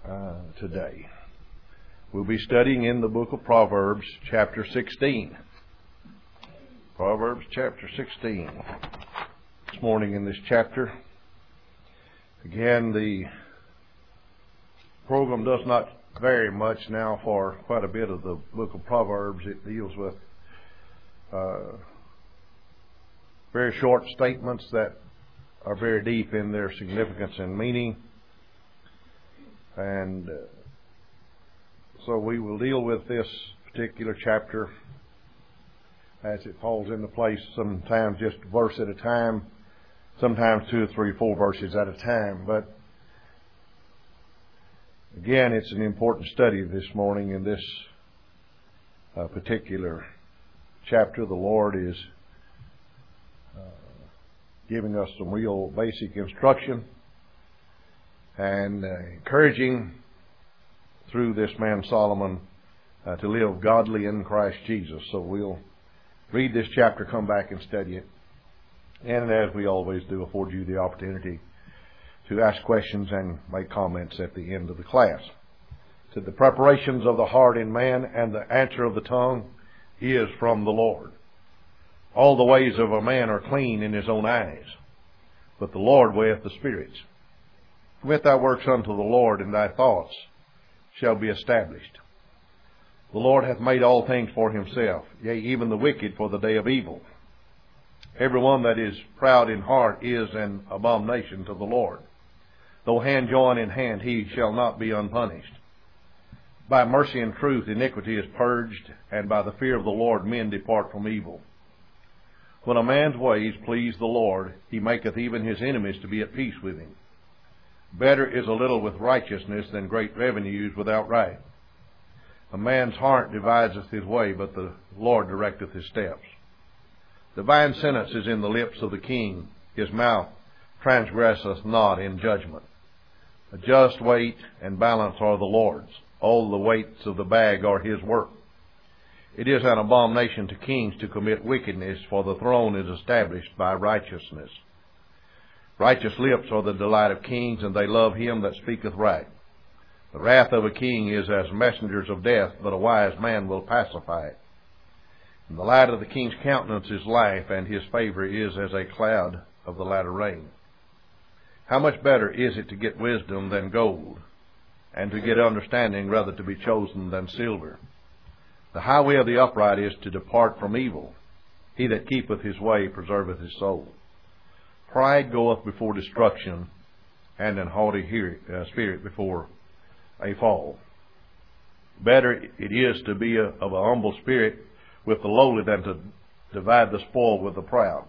today. We'll be studying in the book of Proverbs, chapter 16. Proverbs, chapter 16. This morning in this chapter, again, the program does not vary much now for quite a bit of the book of Proverbs. It deals with very short statements that are very deep in their significance and meaning. And so we will deal with this particular chapter as it falls into place, sometimes just a verse at a time, sometimes 2 or 3 or 4 verses at a time. But again, it's an important study this morning in this particular chapter. The Lord is giving us some real basic instruction and encouraging through this man Solomon to live godly in Christ Jesus. So we'll read this chapter, come back and study it, and as we always do, afford you the opportunity to ask questions and make comments at the end of the class. So the preparations of the heart in man and the answer of the tongue is from the Lord. All the ways of a man are clean in his own eyes, but the Lord weigheth the spirits. Commit thy works unto the Lord, and thy thoughts shall be established. The Lord hath made all things for himself, yea, even the wicked for the day of evil. Every one that is proud in heart is an abomination to the Lord. Though hand join in hand, he shall not be unpunished. By mercy and truth iniquity is purged, and by the fear of the Lord men depart from evil. When a man's ways please the Lord, he maketh even his enemies to be at peace with him. Better is a little with righteousness than great revenues without right. A man's heart deviseth his way, but the Lord directeth his steps. Divine sentence is in the lips of the king. His mouth transgresseth not in judgment. A just weight and balance are the Lord's. All the weights of the bag are his work. It is an abomination to kings to commit wickedness, for the throne is established by righteousness. Righteous lips are the delight of kings, and they love him that speaketh right. The wrath of a king is as messengers of death, but a wise man will pacify it. And the light of the king's countenance is life, and his favor is as a cloud of the latter rain. How much better is it to get wisdom than gold, and to get understanding rather to be chosen than silver? The highway of the upright is to depart from evil. He that keepeth his way preserveth his soul. Pride goeth before destruction, and an haughty spirit before a fall. Better it is to be of a humble spirit with the lowly than to divide the spoil with the proud.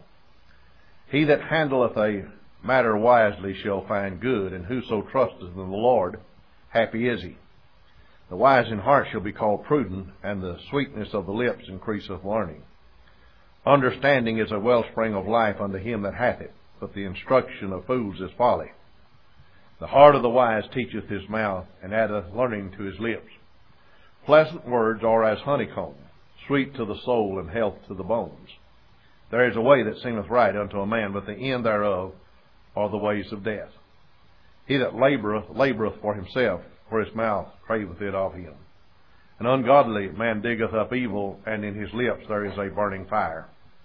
He that handleth a matter wisely shall find good, and whoso trusteth in the Lord, happy is he. The wise in heart shall be called prudent, and the sweetness of the lips increaseth learning. Understanding is a wellspring of life unto him that hath it, but the instruction of fools is folly. The heart of the wise teacheth his mouth, and addeth learning to his lips. Pleasant words are as honeycomb, sweet to the soul and health to the bones. There is a way that seemeth right unto a man, but the end thereof are the ways of death. He that laboureth for himself, for his mouth craveth it of him. An ungodly man diggeth up evil, and in his lips there is a burning fire.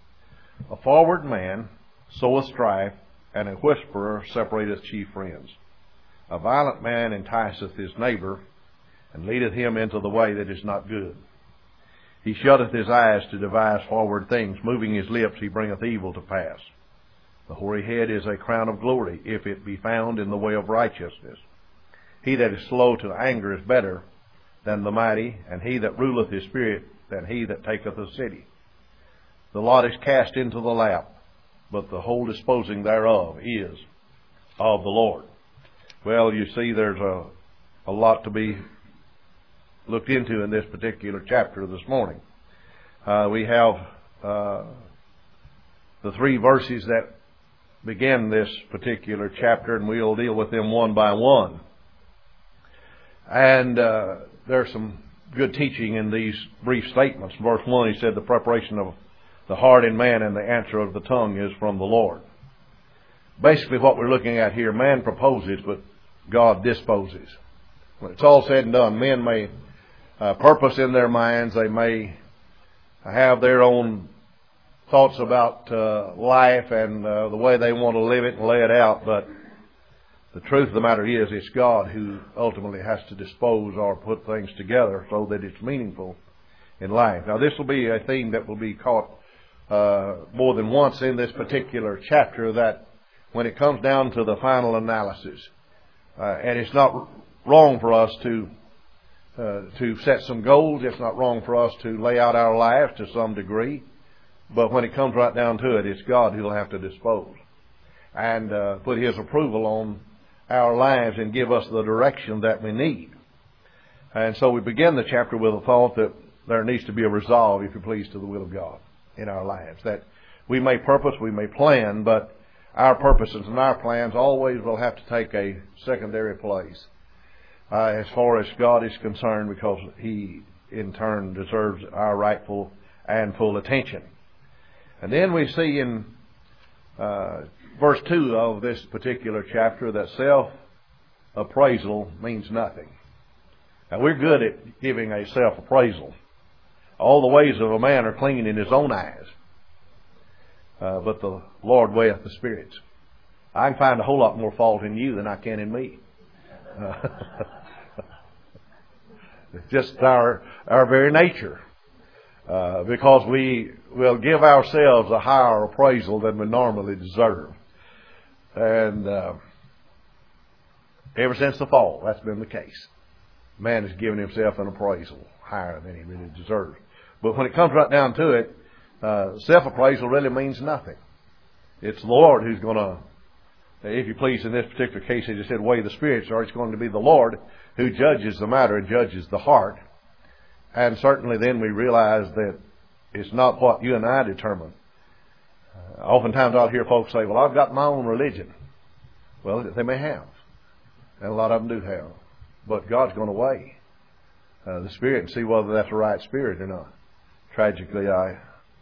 A forward man soweth strife, and a whisperer separateth chief friends. A violent man enticeth his neighbor, and leadeth him into the way that is not good. He shutteth his eyes to devise forward things. Moving his lips, he bringeth evil to pass. The hoary head is a crown of glory, if it be found in the way of righteousness. He that is slow to anger is better than the mighty, and he that ruleth his spirit than he that taketh a city. The lot is cast into the lap, but the whole disposing thereof is of the Lord. Well, you see, there's a lot to be looked into in this particular chapter this morning. We have the 3 verses that begin this particular chapter, and we'll deal with them one by one. And there's some good teaching in these brief statements. Verse 1, he said, the preparation of the heart in man and the answer of the tongue is from the Lord. Basically what we're looking at here, man proposes, but God disposes. when it's all said and done, men may purpose in their minds. They may have their own thoughts about life and the way they want to live it and lay it out. But the truth of the matter is, it's God who ultimately has to dispose or put things together so that it's meaningful in life. Now, this will be a theme that will be caught more than once in this particular chapter, that when it comes down to the final analysis, and it's not wrong for us to set some goals. It's not wrong for us to lay out our lives to some degree. But when it comes right down to it, it's God who will have to dispose and put His approval on our lives and give us the direction that we need. And so we begin the chapter with a thought that there needs to be a resolve, if you please, to the will of God in our lives. That we may purpose, we may plan, but our purposes and our plans always will have to take a secondary place as far as God is concerned, because He in turn deserves our rightful and full attention. And then we see in verse 2 of this particular chapter that self-appraisal means nothing. Now, we're good at giving a self-appraisal. All the ways of a man are clean in his own eyes, but the Lord weigheth the spirits. I can find a whole lot more fault in you than I can in me. It's just our very nature. Because we will give ourselves a higher appraisal than we normally deserve. And ever since the fall, that's been the case. Man has given himself an appraisal higher than he really deserves. But when it comes right down to it, self-appraisal really means nothing. It's the Lord who's going to, if you please, in this particular case, as I said, weigh the spirits, or it's going to be the Lord who judges the matter and judges the heart. And certainly then we realize that it's not what you and I determine. Oftentimes I'll hear folks say, well, I've got my own religion. Well, they may have. And a lot of them do have. But God's going to weigh the spirit and see whether that's the right spirit or not. Tragically, I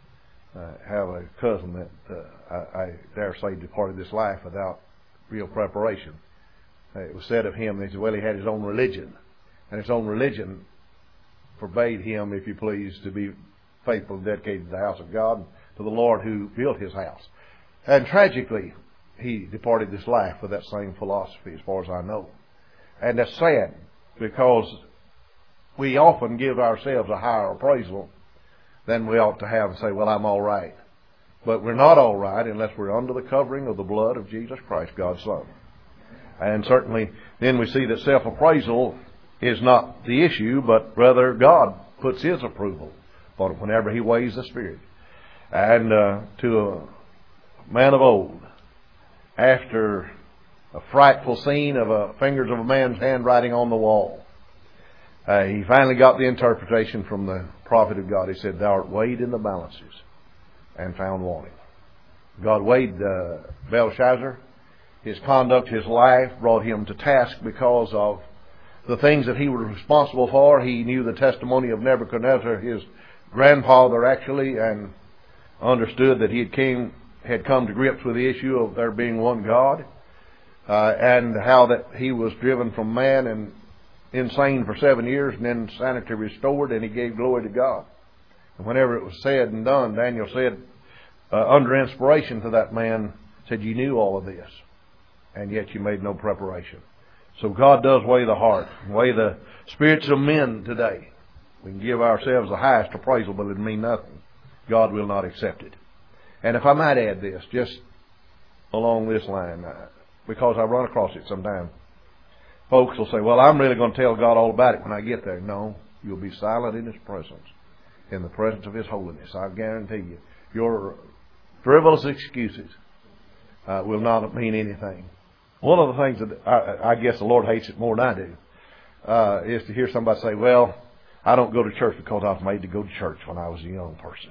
have a cousin that I dare say departed this life without real preparation. It was said of him, he said, well, he had his own religion. And his own religion forbade him, if you please, to be faithful and dedicated to the house of God, to the Lord who built his house. And tragically, he departed this life with that same philosophy, as far as I know. And that's sad, because we often give ourselves a higher appraisal than we ought to have and say, well, I'm all right. But we're not all right unless we're under the covering of the blood of Jesus Christ, God's Son. And certainly then we see that self-appraisal is not the issue, but rather God puts His approval on it whenever He weighs the Spirit. And to a man of old, after a frightful scene of fingers of a man's handwriting on the wall, he finally got the interpretation from the prophet of God. He said, thou art weighed in the balances and found wanting. God weighed Belshazzar. His conduct, his life brought him to task because of the things that he was responsible for. He knew the testimony of Nebuchadnezzar, his grandfather actually, and understood that he had come to grips with the issue of there being one God, and how that he was driven from man and insane for 7 years and then sanity restored, and he gave glory to God. And whenever it was said and done, Daniel said, under inspiration to that man, said, you knew all of this, and yet you made no preparation. So God does weigh the heart, weigh the spirits of men today. We can give ourselves the highest appraisal, but it mean nothing. God will not accept it. And if I might add this, just along this line, because I run across it sometimes, folks will say, well, I'm really going to tell God all about it when I get there. No, you'll be silent in His presence, in the presence of His holiness. I guarantee you, your frivolous excuses will not mean anything. One of the things that I guess the Lord hates it more than I do is to hear somebody say, well, I don't go to church because I was made to go to church when I was a young person.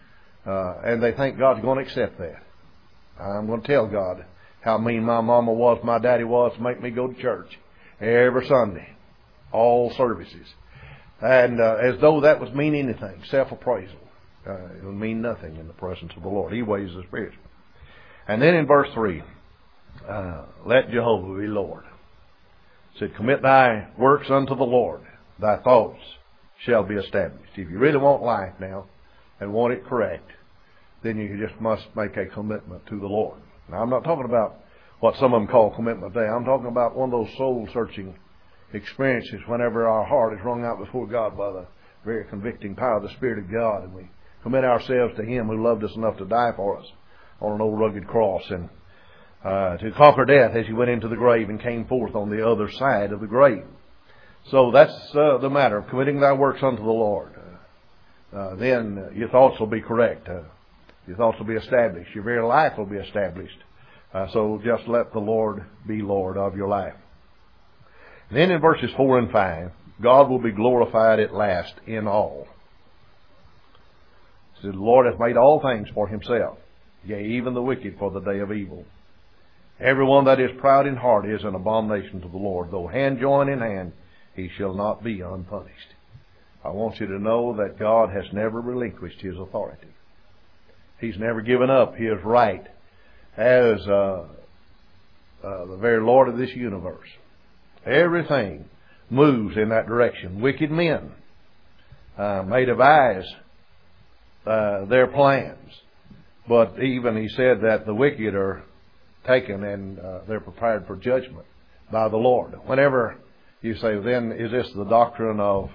And they think God's going to accept that. I'm going to tell God how mean my mama was, my daddy was, to make me go to church every Sunday, all services. And as though that was mean anything, self-appraisal. It would mean nothing in the presence of the Lord. He weighs the Spirit. And then in verse 3, let Jehovah be Lord. said, commit thy works unto the Lord. Thy thoughts shall be established. If you really want life now and want it correct, then you just must make a commitment to the Lord. Now, I'm not talking about what some of them call commitment today. I'm talking about one of those soul-searching experiences whenever our heart is wrung out before God by the very convicting power of the Spirit of God, and we commit ourselves to Him who loved us enough to die for us on an old rugged cross, and to conquer death as He went into the grave and came forth on the other side of the grave. So that's the matter of committing thy works unto the Lord. Then your thoughts will be correct. Your thoughts will be established. Your very life will be established. So just let the Lord be Lord of your life. Then in verses 4 and 5, God will be glorified at last in all. It says, the Lord hath made all things for Himself, yea, even the wicked for the day of evil. Everyone that is proud in heart is an abomination to the Lord. Though hand join in hand, he shall not be unpunished. I want you to know that God has never relinquished His authority. He's never given up His right as the very Lord of this universe. Everything moves in that direction. Wicked men may devise their plans, but even He said that the wicked are taken and they're prepared for judgment by the Lord. Whenever you say, then is this the doctrine of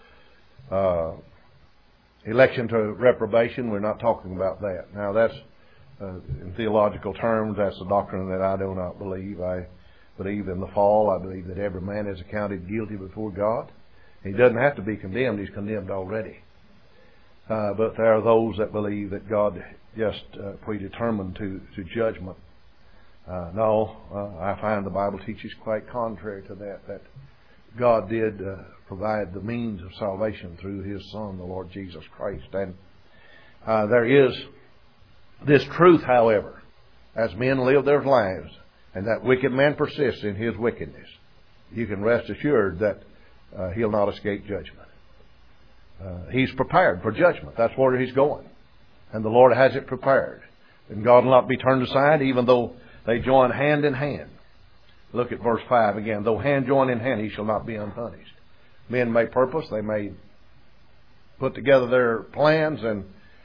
election to reprobation? We're not talking about that. Now that's, in theological terms, that's a doctrine that I do not believe. I believe in the fall. I believe that every man is accounted guilty before God. He doesn't have to be condemned. He's condemned already. But there are those that believe that God just predetermined to judgment. No, I find the Bible teaches quite contrary to that God did provide the means of salvation through His Son, the Lord Jesus Christ. And there is this truth, however, as men live their lives, and that wicked man persists in his wickedness, you can rest assured that he'll not escape judgment. He's prepared for judgment. That's where he's going. And the Lord has it prepared. And God will not be turned aside, even though they join hand in hand. Look at verse 5 again. Though hand join in hand, he shall not be unpunished. Men may purpose, they may put together their plans, and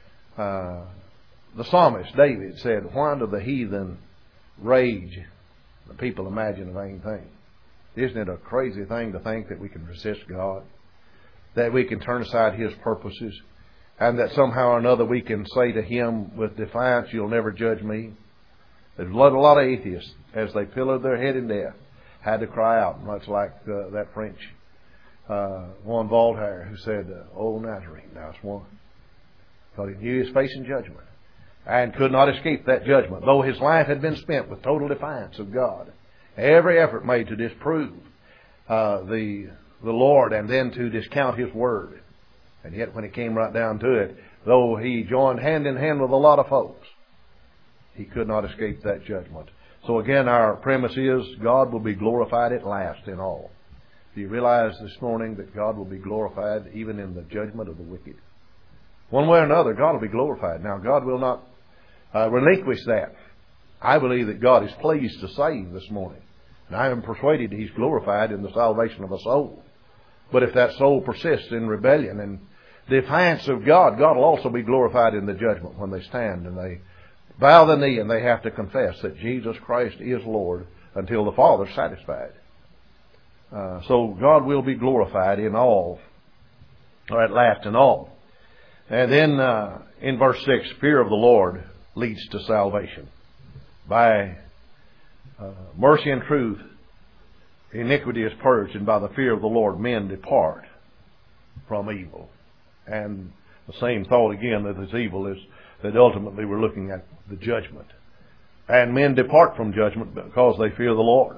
the psalmist David said, why do the heathen rage? The people imagine a vain thing. Isn't it a crazy thing to think that we can resist God? That we can turn aside His purposes, and that somehow or another we can say to Him with defiance, you'll never judge me. There's a lot of atheists, as they pillowed their head in death, had to cry out, much like that French one Voltaire, who said, "Oh, Nazarene, thou hast won." Because he knew he was facing judgment and could not escape that judgment, though his life had been spent with total defiance of God. Every effort made to disprove the Lord and then to discount His Word. And yet when it came right down to it, though he joined hand in hand with a lot of folks, he could not escape that judgment. So again, our premise is God will be glorified at last in all. Do you realize this morning that God will be glorified even in the judgment of the wicked? One way or another, God will be glorified. Now, God will not relinquish that. I believe that God is pleased to save this morning. And I am persuaded He's glorified in the salvation of a soul. But if that soul persists in rebellion and defiance of God, God will also be glorified in the judgment when they stand and they bow the knee and they have to confess that Jesus Christ is Lord until the Father's satisfied. So God will be glorified in all, or at last in all. And then in verse 6, fear of the Lord leads to salvation. By mercy and truth, iniquity is purged, and by the fear of the Lord men depart from evil. And the same thought again, that this evil is that ultimately we're looking at the judgment. And men depart from judgment because they fear the Lord.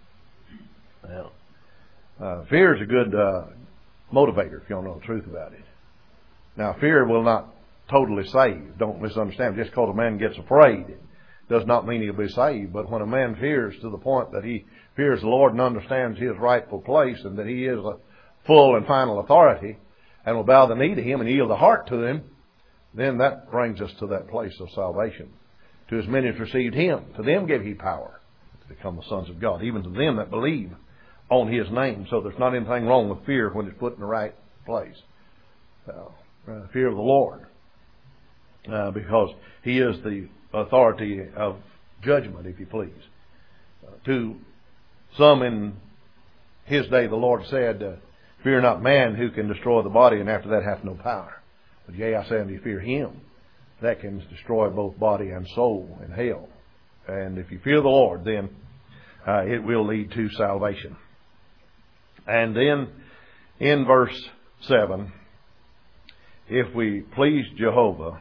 Well, fear is a good motivator, if you don't know the truth about it. Now, fear will not totally save. Don't misunderstand. Just because a man gets afraid does not mean he'll be saved. But when a man fears to the point that he fears the Lord and understands His rightful place and that He is a full and final authority and will bow the knee to Him and yield the heart to Him, then that brings us to that place of salvation. To as many as received Him, to them gave He power to become the sons of God, even to them that believe on His name. So there's not anything wrong with fear when it's put in the right place. Fear of the Lord. Because He is the authority of judgment, if you please. To some in His day, the Lord said, fear not man who can destroy the body, and after that hath no power. But yea, I say unto you, fear Him that can destroy both body and soul in hell. And if you fear the Lord, then it will lead to salvation. And then in verse 7, if we please Jehovah,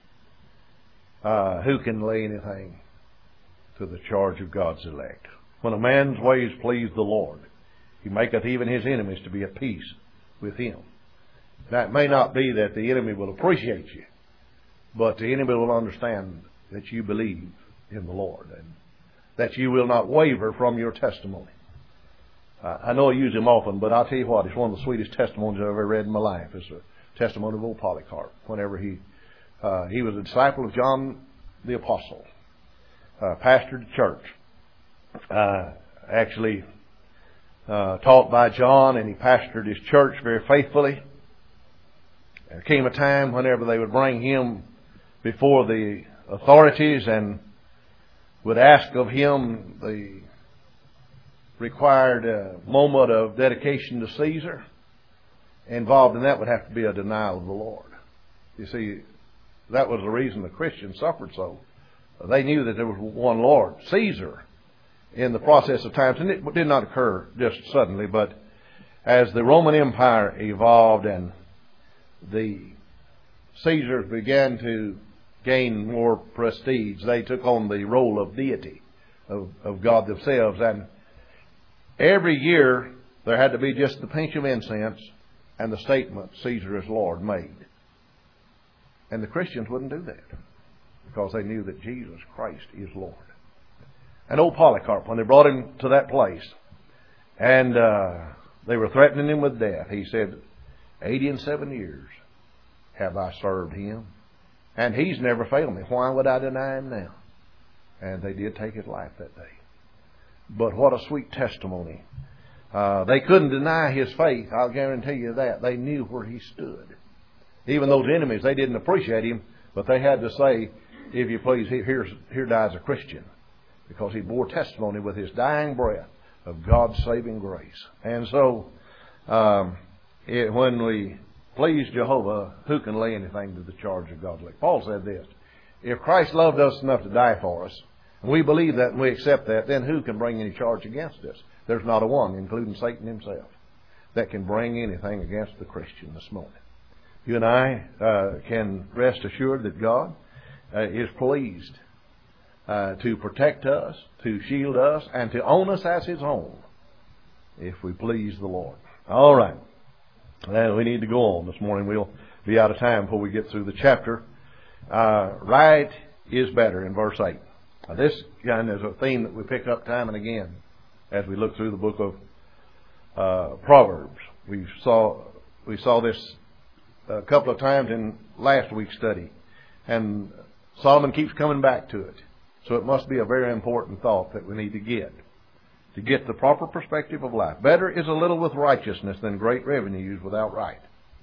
who can lay anything to the charge of God's elect? When a man's ways please the Lord, He maketh even his enemies to be at peace with him. Now, it may not be that the enemy will appreciate you, but the enemy will understand that you believe in the Lord and that you will not waver from your testimony. I know I use him often, but I'll tell you what, it's one of the sweetest testimonies I've ever read in my life. It's a testimony of old Polycarp. Whenever he was a disciple of John the Apostle, pastored the church, actually taught by John, and he pastored his church very faithfully. There came a time whenever they would bring him before the authorities and would ask of him the required moment of dedication to Caesar. Involved in that would have to be a denial of the Lord. You see, that was the reason the Christians suffered so. They knew that there was one Lord, Caesar, in the process of times. And it did not occur just suddenly, but as the Roman Empire evolved and the Caesars began to gain more prestige, they took on the role of deity, of God themselves. And every year there had to be just the pinch of incense and the statement, Caesar is Lord, made. And the Christians wouldn't do that because they knew that Jesus Christ is Lord. And old Polycarp, when they brought him to that place and they were threatening him with death, he said, 87 years have I served Him, and He's never failed me. Why would I deny Him now? And they did take his life that day. But what a sweet testimony. They couldn't deny his faith, I'll guarantee you that. They knew where he stood. Even those enemies, they didn't appreciate him, but they had to say, if you please, here dies a Christian. Because he bore testimony with his dying breath of God's saving grace. And so, when we please Jehovah, who can lay anything to the charge of God's elect? Paul said this, if Christ loved us enough to die for us, and we believe that and we accept that, then who can bring any charge against us? There's not a one, including Satan himself, that can bring anything against the Christian this morning. You and I can rest assured that God is pleased to protect us, to shield us, and to own us as His own, if we please the Lord. All right. Now we need to go on this morning. We'll be out of time before we get through the chapter. Right is better in verse 8. Now this again is a theme that we pick up time and again as we look through the book of Proverbs. We saw this a couple of times in last week's study, and Solomon keeps coming back to it. So it must be a very important thought that we need to get the proper perspective of life. Better is a little with righteousness than great revenues without right.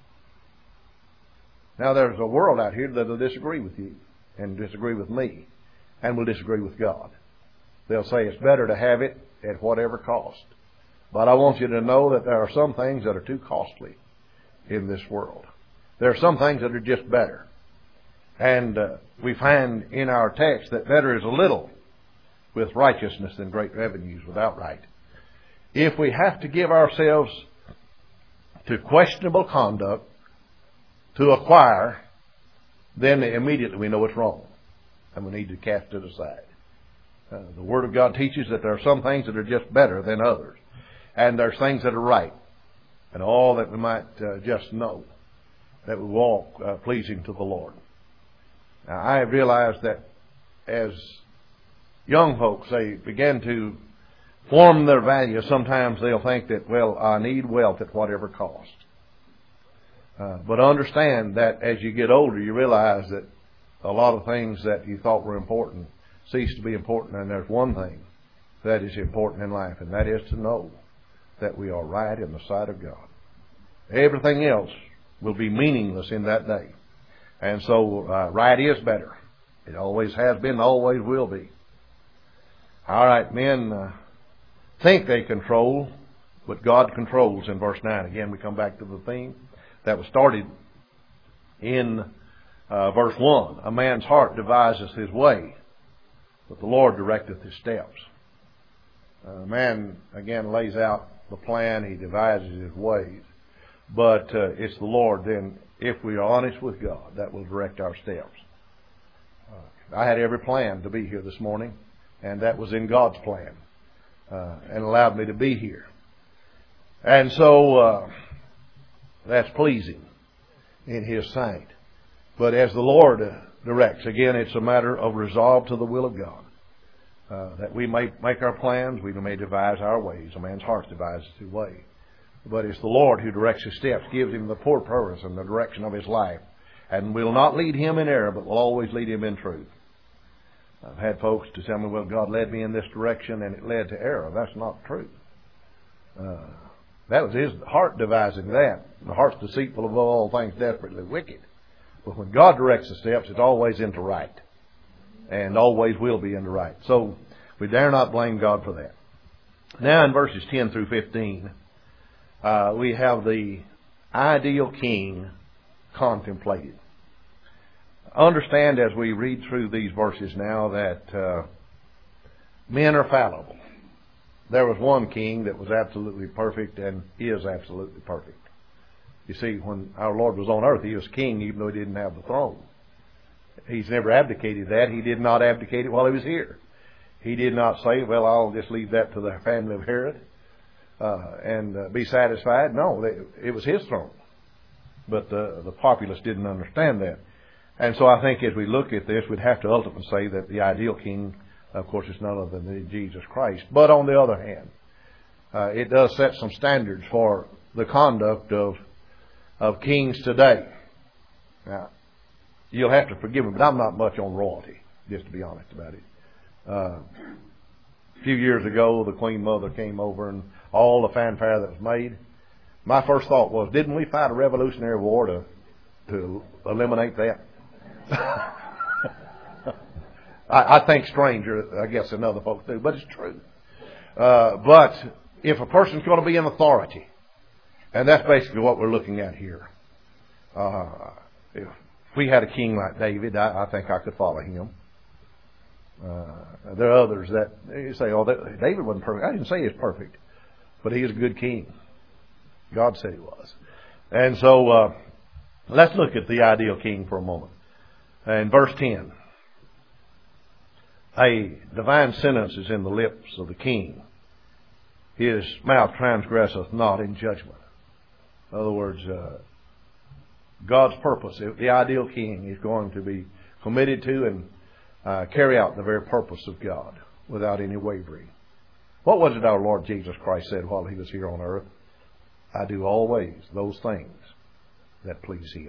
Now there's a world out here that will disagree with you and disagree with me and will disagree with God. They'll say it's better to have it at whatever cost. But I want you to know that there are some things that are too costly in this world. There are some things that are just better. And we find in our text that better is a little with righteousness than great revenues without right. If we have to give ourselves to questionable conduct to acquire, then immediately we know it's wrong and we need to cast it aside. The Word of God teaches that there are some things that are just better than others, and there's things that are right, and all that we might just know that we walk pleasing to the Lord. Now, I have realized that as young folks, they begin to form their values. Sometimes they'll think that, well, I need wealth at whatever cost. But understand that as you get older, you realize that a lot of things that you thought were important cease to be important. And there's one thing that is important in life, and that is to know that we are right in the sight of God. Everything else will be meaningless in that day. And so right is better. It always has been, always will be. All right, men think they control, but God controls in verse 9. Again, we come back to the theme that was started in verse 1. A man's heart deviseth his way, but the Lord directeth his steps. Man, again, lays out the plan. He devises his ways. But it's the Lord, then, if we are honest with God, that will direct our steps. I had every plan to be here this morning, and that was in God's plan, and allowed me to be here. And so that's pleasing in His sight. But as the Lord directs, again, it's a matter of resolve to the will of God. That we may make our plans, we may devise our ways. A man's heart devises his way. But it's the Lord who directs his steps, gives him the poor purpose and the direction of his life, and will not lead him in error, but will always lead him in truth. I've had folks to tell me, well, God led me in this direction and it led to error. That's not true. That was his heart devising that. The heart's deceitful above all things, desperately wicked. But when God directs the steps, it's always into right. And always will be into right. So we dare not blame God for that. Now in verses 10 through 15, we have the ideal king contemplated. Understand as we read through these verses now that men are fallible. There was one king that was absolutely perfect and is absolutely perfect. You see, when our Lord was on earth, He was king even though He didn't have the throne. He's never abdicated that. He did not abdicate it while He was here. He did not say, well, I'll just leave that to the family of Herod and be satisfied. No, it was His throne. But the populace didn't understand that. And so I think as we look at this, we'd have to ultimately say that the ideal king, of course, is none other than Jesus Christ. But on the other hand, it does set some standards for the conduct of kings today. Now, you'll have to forgive me, but I'm not much on royalty, just to be honest about it. A few years ago, the Queen Mother came over and all the fanfare that was made. My first thought was, didn't we fight a Revolutionary War to eliminate that? I think stranger, I guess, than other folks do, but it's true. But if a person's going to be in authority, and that's basically what we're looking at here. If we had a king like David, I think I could follow him. There are others that you say, oh, David wasn't perfect. I didn't say he was perfect, but he was a good king. God said he was. And so let's look at the ideal king for a moment. In verse 10, a divine sentence is in the lips of the king. His mouth transgresseth not in judgment. In other words, God's purpose, the ideal king, is going to be committed to and carry out the very purpose of God without any wavering. What was it our Lord Jesus Christ said while He was here on earth? I do always those things that please Him.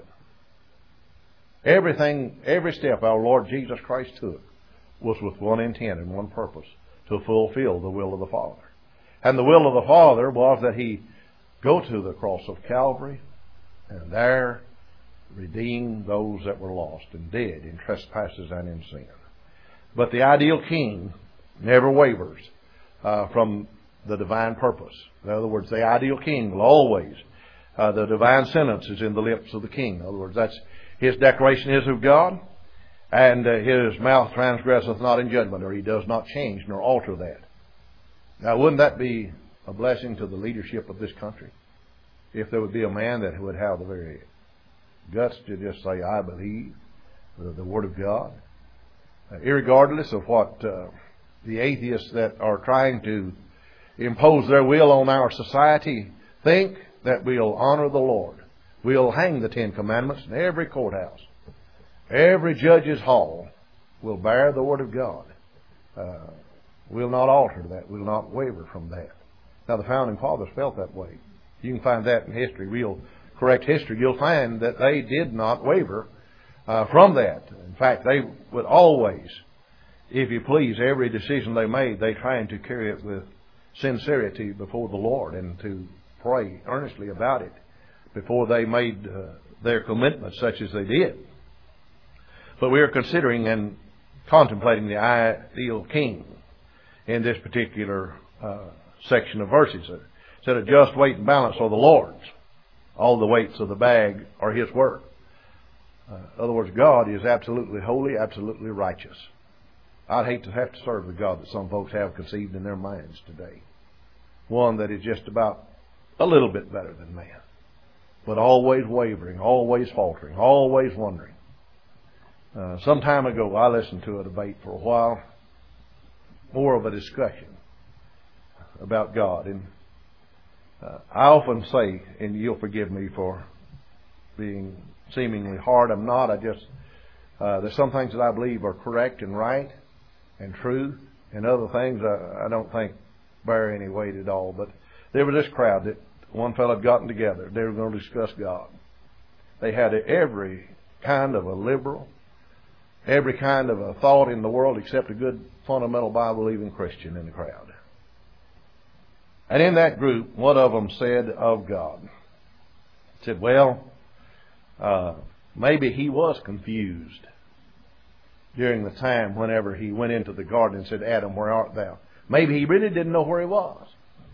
Every step our Lord Jesus Christ took was with one intent and one purpose, to fulfill the will of the Father. And the will of the Father was that He go to the cross of Calvary and there redeem those that were lost and dead in trespasses and in sin. But the ideal king never wavers from the divine purpose. In other words, the ideal king will always, the divine sentence is in the lips of the king. In other words, that's his declaration is of God, and his mouth transgresseth not in judgment, or he does not change nor alter that. Now, wouldn't that be a blessing to the leadership of this country? If there would be a man that would have the very guts to just say, I believe the Word of God, irregardless of what the atheists that are trying to impose their will on our society think, that we'll honor the Lord. We'll hang the 10 Commandments in every courthouse. Every judge's hall will bear the Word of God. We'll not alter that. We'll not waver from that. Now, the Founding Fathers felt that way. You can find that in history, real correct history. You'll find that they did not waver from that. In fact, they would always, if you please, every decision they made, they tried to carry it with sincerity before the Lord and to pray earnestly about it before they made their commitment such as they did. But we are considering and contemplating the ideal king in this particular section of verses. It said, a just weight and balance are the Lord's. All the weights of the bag are His work. In other words, God is absolutely holy, absolutely righteous. I'd hate to have to serve the God that some folks have conceived in their minds today. One that is just about a little bit better than man, but always wavering, always faltering, always wondering. Some time ago, I listened to a debate for a while, more of a discussion about God. And I often say, and you'll forgive me for being seemingly hard, I'm not. There's some things that I believe are correct and right and true, and other things I don't think bear any weight at all. But there was this crowd that one fellow had gotten together. They were going to discuss God. They had every kind of a liberal, every kind of a thought in the world except a good fundamental Bible-believing Christian in the crowd. And in that group, one of them said of God, said, well, maybe he was confused during the time whenever he went into the garden and said, Adam, where art thou? Maybe he really didn't know where he was.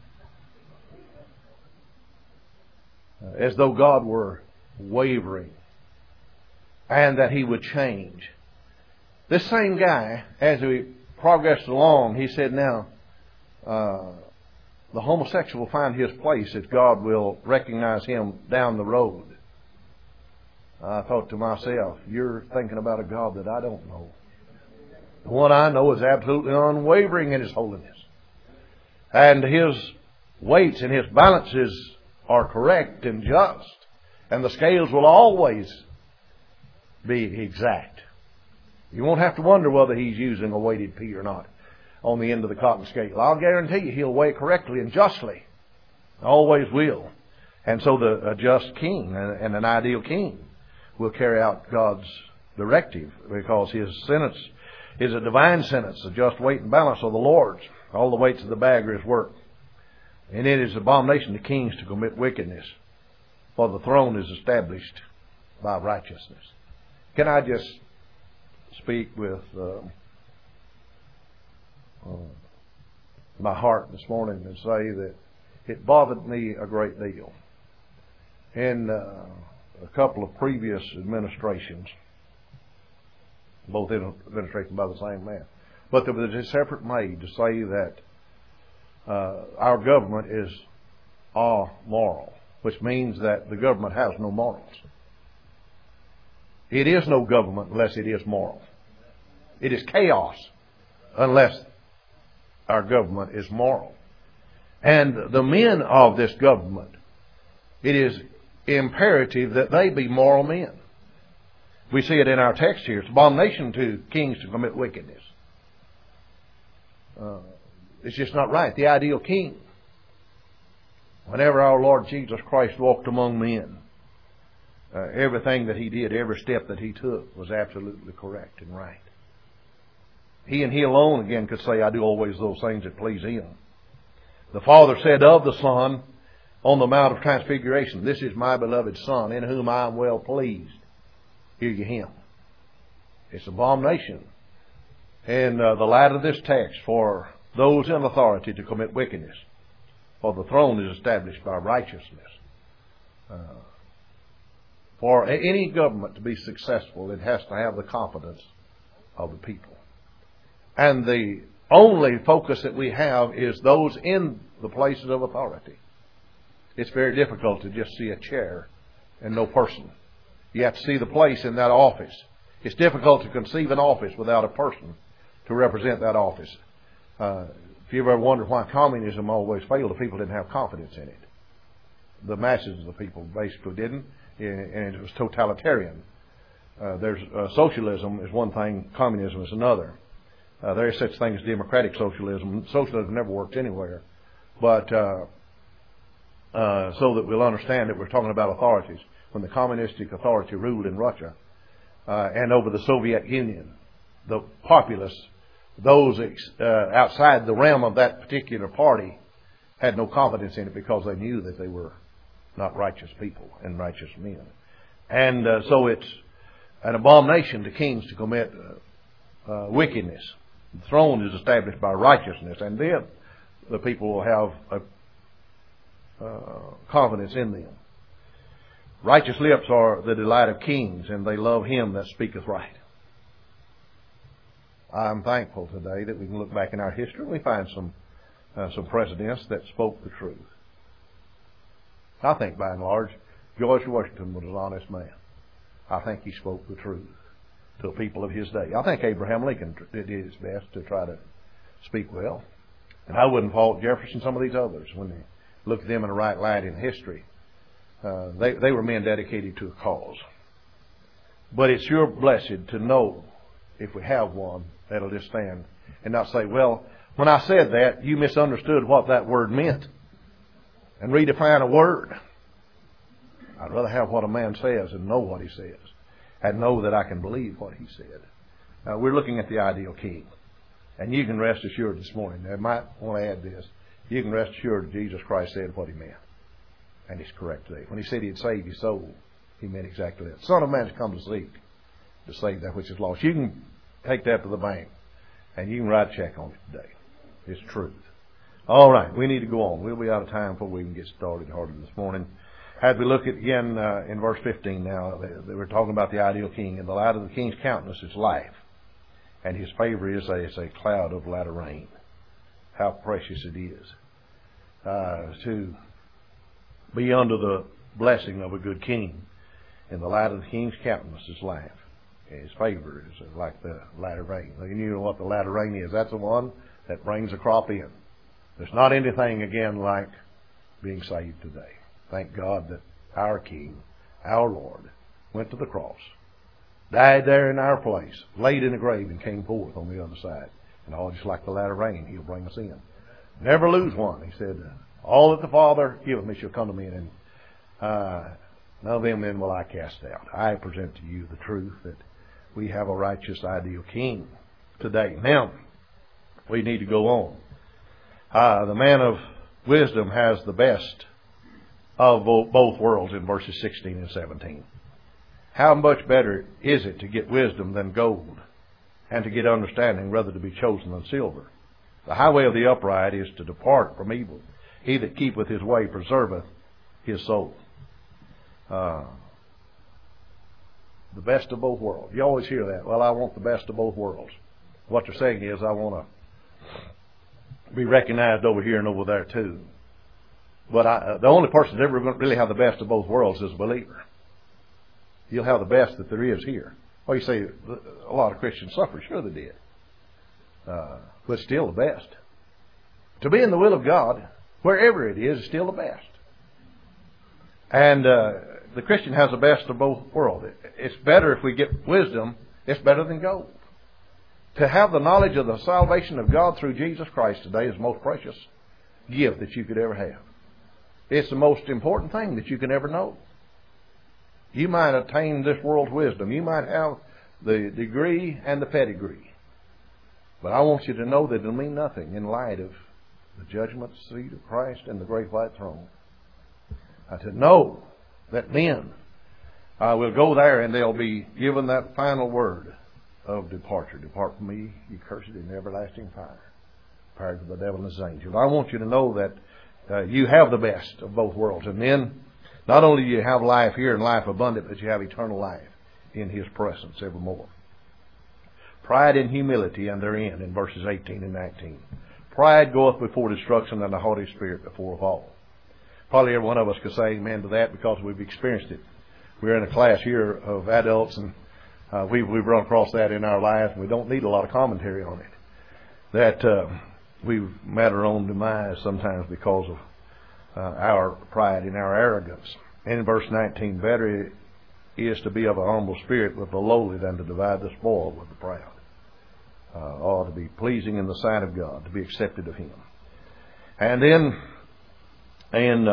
As though God were wavering and that He would change. This same guy, as we progressed along, he said, now, the homosexual will find his place if God will recognize him down the road. I thought to myself, you're thinking about a God that I don't know. The one I know is absolutely unwavering in His holiness. And His weights and His balances are correct and just. And the scales will always be exact. You won't have to wonder whether He's using a weighted pea or not on the end of the cotton scale. I'll guarantee you He'll weigh correctly and justly. Always will. And so a just king and an ideal king will carry out God's directive, because His sentence is a divine sentence. The just weight and balance of the Lord's. All the weights of the bag are His work. And it is abomination to kings to commit wickedness, for the throne is established by righteousness. Can I just speak with my heart this morning and say that it bothered me a great deal. In a couple of previous administrations, both administrations by the same man, but there was a separate made to say that our government is amoral, which means that the government has no morals. It is no government unless it is moral. It is chaos unless our government is moral. And the men of this government, it is imperative that they be moral men. We see it in our text here. It's abomination to kings to commit wickedness. It's just not right. The ideal king, whenever our Lord Jesus Christ walked among men, everything that He did, every step that He took was absolutely correct and right. He and He alone, again, could say, I do always those things that please Him. The Father said of the Son on the Mount of Transfiguration, this is my beloved Son, in whom I am well pleased. Hear ye Him. It's abomination in the light of this text for those in authority to commit wickedness, for the throne is established by righteousness. For any government to be successful, it has to have the confidence of the people. And the only focus that we have is those in the places of authority. It's very difficult to just see a chair and no person. You have to see the place in that office. It's difficult to conceive an office without a person to represent that office. If you ever wondered why communism always failed, the people didn't have confidence in it. The masses of the people basically didn't, and it was totalitarian. Socialism is one thing, communism is another. There is such thing as democratic socialism. Socialism never works anywhere. But so that we'll understand that we're talking about authorities. When the communistic authority ruled in Russia and over the Soviet Union, the populace, those outside the realm of that particular party, had no confidence in it because they knew that they were not righteous people and righteous men. And so it's an abomination to kings to commit wickedness. The throne is established by righteousness, and then the people will have confidence in them. Righteous lips are the delight of kings, and they love him that speaketh right. I'm thankful today that we can look back in our history and we find some presidents that spoke the truth. I think by and large, George Washington was an honest man. I think he spoke the truth to the people of his day. I think Abraham Lincoln did his best to try to speak well. And I wouldn't fault Jefferson, some of these others, when they look at them in the right light in history. They were men dedicated to a cause. But it's sure blessed to know, if we have one, that'll just stand and not say, well, when I said that, you misunderstood what that word meant, and redefine a word. I'd rather have what a man says and know what he says, and know that I can believe what he said. We're looking at the ideal king. And you can rest assured this morning, I might want to add this, you can rest assured that Jesus Christ said what he meant. And he's correct today. When he said he'd save your soul, he meant exactly that. Son of Man has come to seek, to save that which is lost. You can take that to the bank, and you can write a check on it today. It's truth. All right, we need to go on. We'll be out of time before we can get started harder this morning. As we look at again in verse 15 now, we're talking about the ideal king. And the light of the king's countenance is life, and his favor is a cloud of latter rain. How precious it is to be under the blessing of a good king. And the light of the king's countenance is life. His favor is like the latter rain. You know what the latter rain is. That's the one that brings a crop in. There's not anything, again, like being saved today. Thank God that our King, our Lord, went to the cross, died there in our place, laid in a grave, and came forth on the other side. And all just like the latter rain, he'll bring us in. Never lose one. He said, all that the Father giveth me shall come to me, and none of them then will I cast out. I present to you the truth that we have a righteous, ideal king today. Now, we need to go on. The man of wisdom has the best of both worlds in verses 16 and 17. How much better is it to get wisdom than gold, and to get understanding rather to be chosen than silver? The highway of the upright is to depart from evil. He that keepeth his way preserveth his soul. The best of both worlds. You always hear that. Well, I want the best of both worlds. What they're saying is, I want to be recognized over here and over there too. But the only person that's ever going to really have the best of both worlds is a believer. You'll have the best that there is here. Well, you say a lot of Christians suffer. Sure they did. But still the best. To be in the will of God, wherever it is still the best. And the Christian has the best of both worlds. It's better if we get wisdom. It's better than gold. To have the knowledge of the salvation of God through Jesus Christ today is the most precious gift that you could ever have. It's the most important thing that you can ever know. You might attain this world's wisdom. You might have the degree and the pedigree. But I want you to know that it'll mean nothing in light of the judgment seat of Christ and the great white throne. To know that men will go there and they'll be given that final word of departure. Depart from me, ye cursed, in everlasting fire, prepared for the devil and his angels. I want you to know that you have the best of both worlds. And then, not only do you have life here and life abundant, but you have eternal life in His presence evermore. Pride and humility and their end in verses 18 and 19. Pride goeth before destruction, and a haughty spirit before a fall. Probably every one of us could say amen to that because we've experienced it. We're in a class here of adults, and we've run across that in our lives, and we don't need a lot of commentary on it. That we've met our own demise sometimes because of our pride and our arrogance. And in verse 19, better is to be of a humble spirit with the lowly than to divide the spoil with the proud. Or to be pleasing in the sight of God, to be accepted of Him. And then in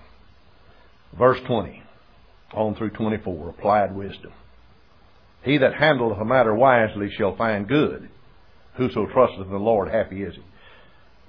verse 20 on through 24, applied wisdom. He that handleth a matter wisely shall find good. Whoso trusteth in the Lord, happy is he.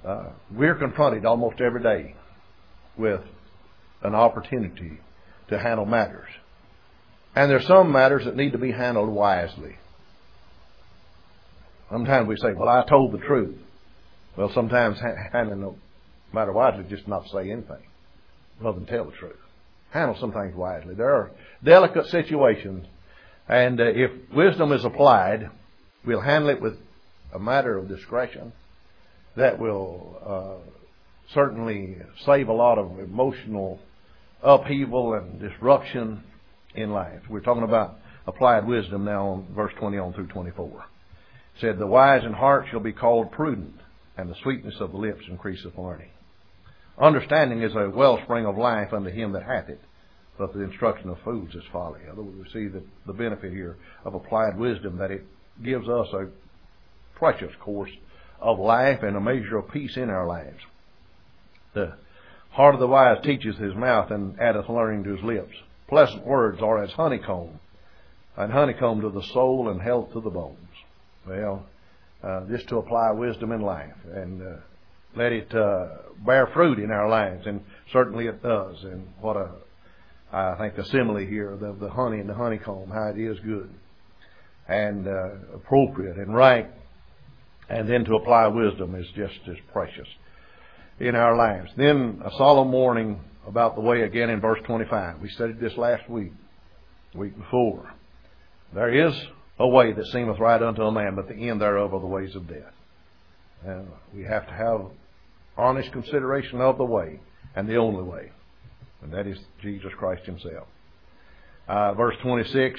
we're confronted almost every day with an opportunity to handle matters. And there's some matters that need to be handled wisely. Sometimes we say, well, I told the truth. Well, sometimes handling no matter wisely, just not say anything rather than tell the truth. Handle some things wisely. There are delicate situations, and if wisdom is applied, we'll handle it with a matter of discretion that will certainly save a lot of emotional upheaval and disruption in life. We're talking about applied wisdom now on verse 20 on through 24. It said, the wise in heart shall be called prudent, and the sweetness of the lips increaseth learning. Understanding is a wellspring of life unto him that hath it, but the instruction of fools is folly. In other words, we see that the benefit here of applied wisdom, that it gives us a precious course of life and a measure of peace in our lives. The heart of the wise teacheth his mouth, and addeth learning to his lips. Pleasant words are as honeycomb, and honeycomb to the soul, and health to the bones. Well, just to apply wisdom in life and let it bear fruit in our lives, and certainly it does. And what I think the simile here of the honey and the honeycomb, how it is good and appropriate and right, and then to apply wisdom is just as precious in our lives. Then a solemn warning about the way again in verse 25. We studied this last week before. There is a way that seemeth right unto a man, but the end thereof are the ways of death. And we have to have honest consideration of the way, and the only way, and that is Jesus Christ himself. Verse 26,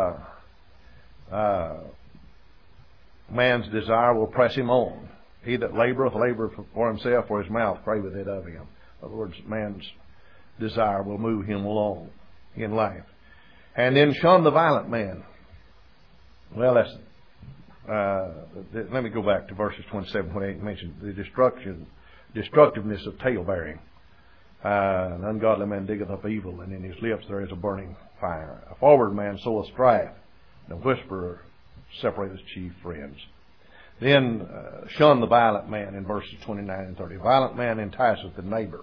man's desire will press him on. He that laboureth for himself, for his mouth craveth it of him. In other words, man's desire will move him along in life. And then shun the violent man. Well, that's let me go back to verses 27, 28. Mentioned the destructiveness of tale-bearing. An ungodly man diggeth up evil, and in his lips there is a burning fire. A forward man soweth strife, and a whisperer separateth chief friends. Then shun the violent man in verses 29 and 30. Violent man enticeth the neighbor,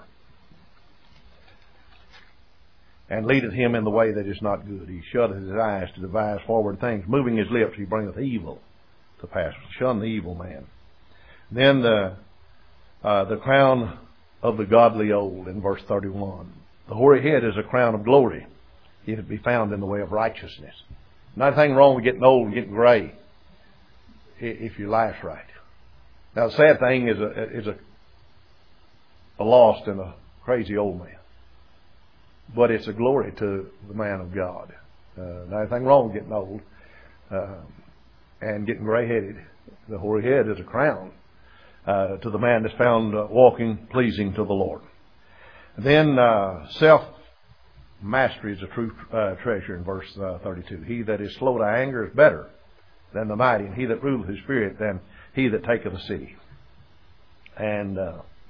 and leadeth him in the way that is not good. He shutteth his eyes to devise forward things. Moving his lips, he bringeth evil to pass. Shun the evil man. Then the crown of the godly old in verse 31. The hoary head is a crown of glory, if it be found in the way of righteousness. Nothing wrong with getting old and getting gray if your life's right. Now, the sad thing is a lost and a crazy old man. But it's a glory to the man of God. Nothing wrong with getting old and getting gray-headed. The hoary head is a crown to the man that's found walking pleasing to the Lord. Then self-mastery is a true treasure in verse 32. He that is slow to anger is better than the mighty, and he that ruleth his spirit than he that taketh a city. And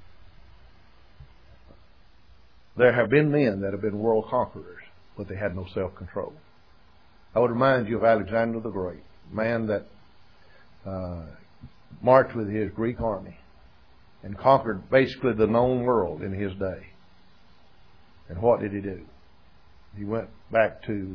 there have been men that have been world conquerors, but they had no self-control. I would remind you of Alexander the Great, a man that marched with his Greek army and conquered basically the known world in his day. And what did he do? He went back to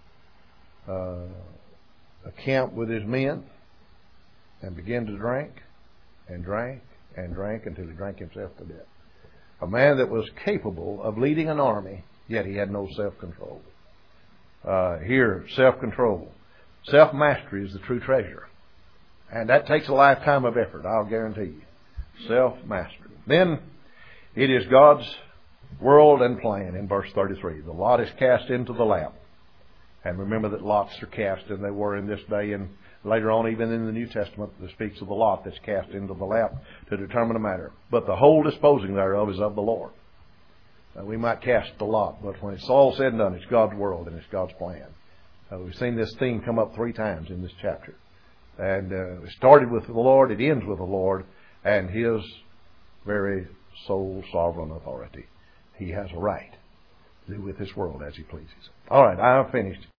a camp with his men and began to drink and drank and drank until he drank himself to death. A man that was capable of leading an army, yet he had no self-control. Here, self-control. Self-mastery is the true treasure. And that takes a lifetime of effort, I'll guarantee you. Self-mastery. Then, it is God's world and plan in verse 33. The lot is cast into the lap. And remember that lots are cast, and they were in this day, and later on even in the New Testament that speaks of the lot that's cast into the lap to determine a matter. But the whole disposing thereof is of the Lord. We might cast the lot, but when it's all said and done, it's God's world and it's God's plan. We've seen this theme come up 3 times in this chapter. And it started with the Lord, it ends with the Lord, and His very sole sovereign authority. He has a right to do with this world as He pleases. All right, I'm finished.